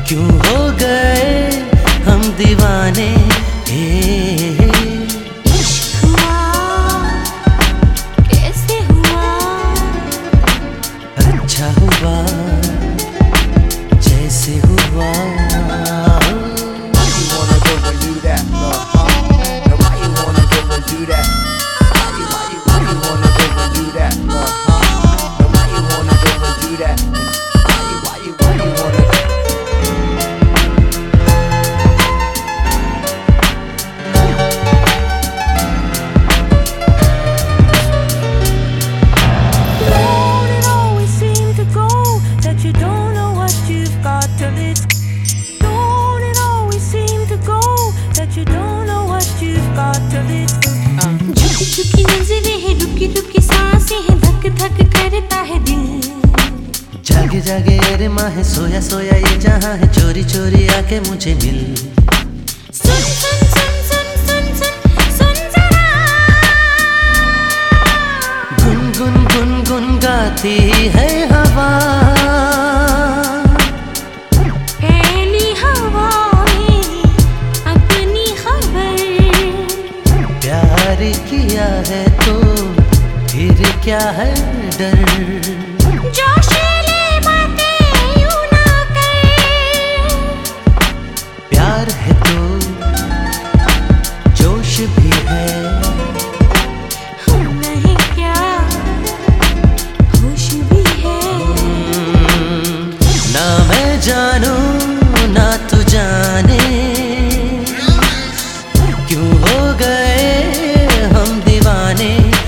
क्यों हो गए हम दीवाने। इश्क हुआ कैसे हुआ, अच्छा हुआ जैसे हुआ। झुकी नजरें हैं, रुकी रुकी सांसें हैं, धक धक करता है दिल। जागे जागे अरे माँ है, सोया सोया ये जहाँ है, चोरी चोरी आके मुझे मिल। सुन सुन सुन सुन सुन सुन सुन जरा, गुन गुन गुन गुन गाती है हवा। पहली हवा में अपनी खबर, प्यार किया है तो फिर क्या है डर। जोशीली बातें यूं ना कर, प्यार है तो जोश भी है। हम नहीं क्या होश भी है। ना मैं जानू ना तू जाने, क्यों हो गए हम दीवाने।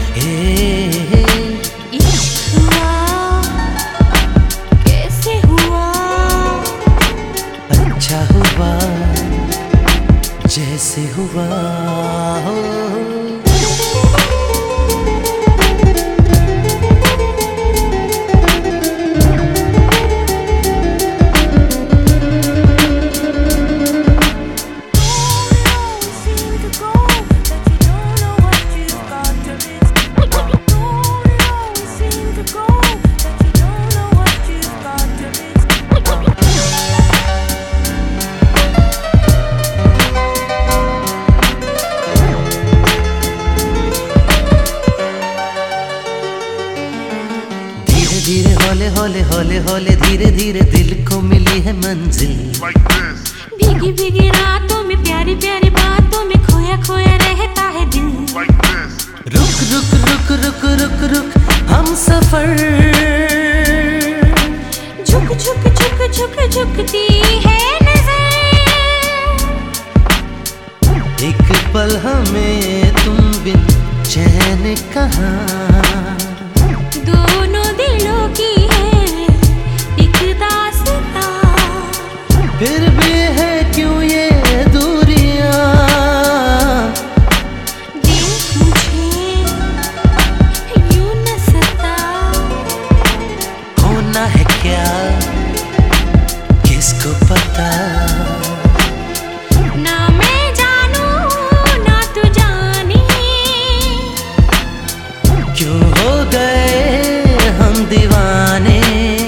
इश्क हुआ कैसे हुआ, अच्छा हुआ जैसे हुआ। धीरे हौले हौले हौले हौले धीरे धीरे दिल को मिली है मंजिल। भीगी भीगी रातों में प्यारी प्यारी बातों में खोया खोया रहता है दिल। रुक रुक रुक रुक रुक रुक हम सफर, झुक झुक झुक झुक झुकती है नजर। एक पल हमें तुम बिन चैन कहाँ। दोनों दिलों की है एक दास्तां, फिर भी है क्यों ये दूरियां। देख मुझे यूं न सता, होना है क्या किसको पता। ना मैं जानू ना तू जाने, क्यों हो गए हम दीवाने।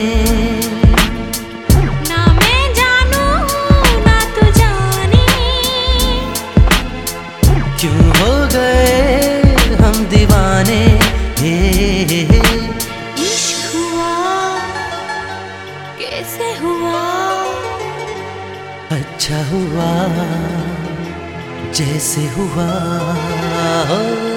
ना मैं जानू ना तू जाने, क्यों हो गए हम दीवाने। इश्क हुआ कैसे हुआ, अच्छा हुआ जैसे हुआ।